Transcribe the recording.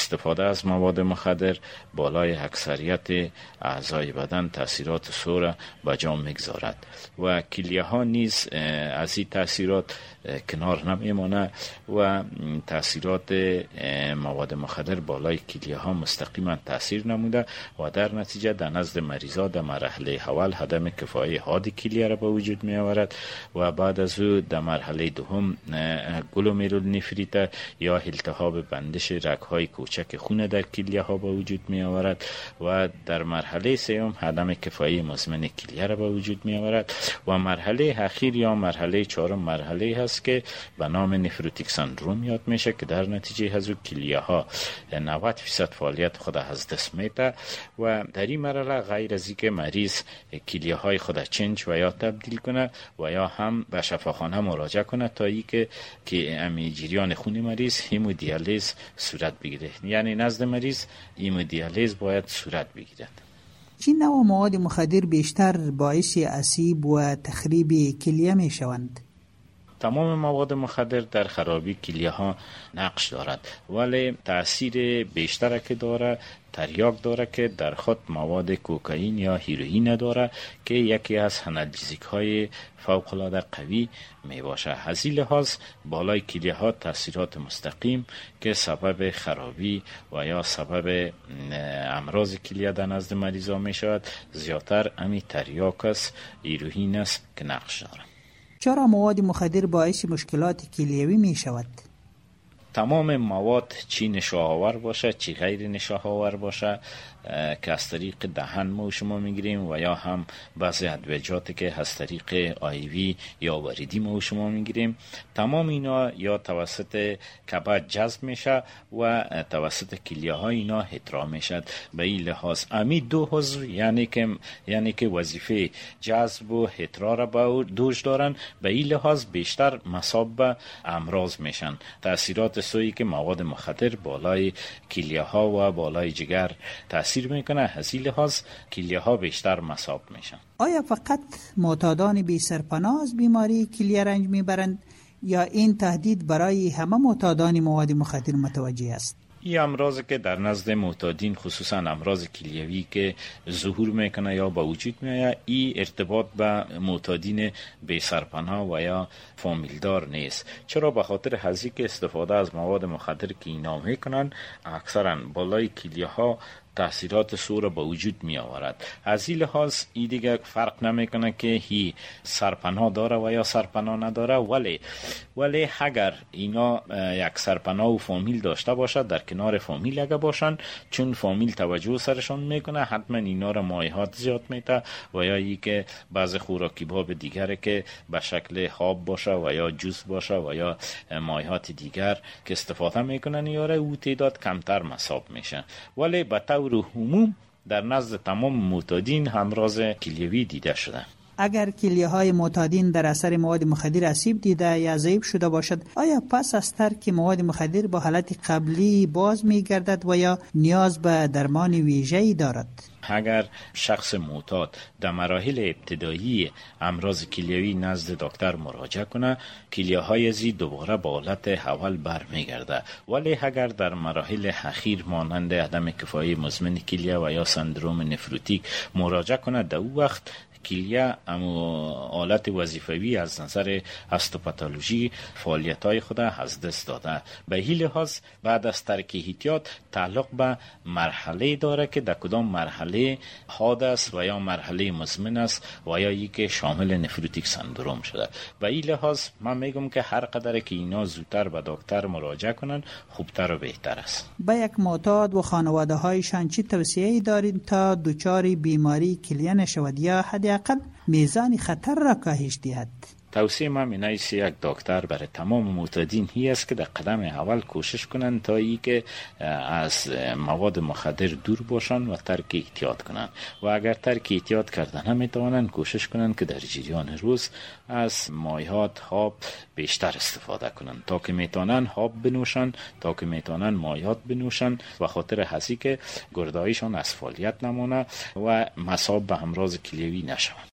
استفاده از مواد مخدر بالای اکثریت اعضای بدن تاثیرات سو به جا میگذارد و کلیه ها نیز از این تاثیرات کنار نمیمانه و تاثیرات مواد مخدر بالای کلیه ها مستقیما تاثیر نموده و در نتیجه در نزد مریضا در مرحله اول عدم کفایی حاد کلیه را به وجود می آورد و بعد از او در مرحله دوم گلومرولونفریت یا التهاب بندش رگ‌های کوچک خون در کلیه ها به وجود می آورد و در مرحله سوم عدم کفایی مزمن کلیه را به وجود می آورد و مرحله اخیر یا مرحله چهارم مرحله هست که به نام نفروتیک سندروم یاد میشه که در نتیجه از او کلیه ها 90% فعالیت خود از دست میده و در این مرحله غیر از اینکه مریض کلیه های خود چنج و یا تبدیل کنه و یا هم به شفاخانه مراجعه کنه تا اینکه امی جریان خون مریض همودیالیز صورت بگیره، یعنی نزد مریض همودیالیز باید صورت بگیرد. چه نوع مواد مخدر بیشتر باعث آسیب و تخریب کلیه می شوند؟ تمام مواد مخدر در خرابی کلیه ها نقش دارد، ولی تأثیر بیشتر که داره تریاک داره که در خود مواد کوکائین یا هیروئین داره که یکی از آنالژیک های فوق العاده قوی می باشه. از این لحاظ بالای کلیه ها تاثیرات مستقیم که سبب خرابی و یا سبب امراض کلیه در نزد مریضا می شود زیادتر امی تریاک است، هیروئین است که نقش داره. چرا مواد مخدر باعث مشکلات کلیوی می شود؟ تمام مواد چی نشاه‌آور باشه چی غیر نشاه‌آور باشه که از طریق دهن ما شما میگیریم و یا هم بعضی ادویجاتی که از طریق آیوی یا وریدی ما شما میگیریم، تمام اینا یا توسط کبد جذب میشه و توسط کلیه ها اینا احترام میشد. به این لحاظ امی دو عضو یعنی که وظیفه جذب و احترار را به دوش دارن، به این لحاظ بیشتر مصاب به امراض میشن. تاثیرات سویی که مواد مخدر بالای کلیه ها و بالای جگر تاثیر میکنه، از این لحاظ کلیه ها بیشتر مصاب میشن. آیا فقط معتادان بی سرپناه از بیماری کلیه رنج میبرند یا این تهدید برای همه معتادان مواد مخدر متوجه است؟ این امراضی که در نزد معتادین خصوصا امراض کلیوی که ظهور میکنه یا به وجود میاد، این ارتباط به معتادین بی سرپناه و یا فامیلدار نیست. چرا؟ به خاطر هزی که استفاده از مواد مخدر که اینا میکنن اکثرا بالای کلیه ها تاثیرات سو را به وجود می آورد. از این لحاظ این دیگه فرق نمیکنه که هی سرپناه داره و یا سرپناه نداره، ولی اگر اینا یک سرپناه و فامیل داشته باشد در کنار فامیل اگه باشن، چون فامیل توجه سرشان میکنه حتما اینا را مایحات زیاد میده و یا ای که بعض خوراکی باب دیگره که به شکل خواب باشه و یا جوس باشه و یا مایحات دیگر که استفاده میکنن یاره او تعداد کمتر مصاب میشه. ولی به طور عموم در نزد تمام معتادین امراض کلیوی دیده شده. اگر کلیه های معتادین در اثر مواد مخدر آسیب دیده یا ضعیف شده باشد، آیا پس از ترک مواد مخدر با حالت قبلی باز می گردد و یا نیاز به درمان ویژه‌ای دارد؟ اگر شخص معتاد در مراحل ابتدایی امراض کلیوی نزد دکتر مراجعه کنه، کلیه های زی دوباره به حالت اول برمیگرده. ولی اگر در مراحل اخیر مانند عدم کفایی مزمن کلیه و یا سندروم نفروتیک مراجعه کنه، در او وقت کلیه اما آلت وظیفوی از نظر هستوپاتولوژی فعالیت‌های خود از دست داده. به این لحاظ بعد از ترک احتیاط تعلق به مرحله داره که در کدام مرحله حاد است و یا مرحله مزمن است و یا ای که شامل نفروتیک سندروم شده. به این لحاظ من میگم که هر قدر که اینا زودتر به دکتر مراجعه کنن خوبتر و بهتر است. به یک معتاد و خانواده هایشان چی توصیه‌ای دارید تا دچار بیماری کلیه نشود یا حداقل میزان خطر را کاهش دهد؟ توصیه من اینه است یک دکتر برای تمام معتادین هی است که در قدم اول کوشش کنن تا ای که از مواد مخدر دور باشن و ترک احتیاط کنن و اگر ترک احتیاط کردن نمیتوانن کوشش کنن که در جریان روز از مایحات خواب بیشتر استفاده کنن تا که میتونن خواب بنوشن، تا که میتونن مایحات بنوشن و خاطر هستی که گردایشان از فعالیت نمونه و مصاب به امراض کلیوی نشون.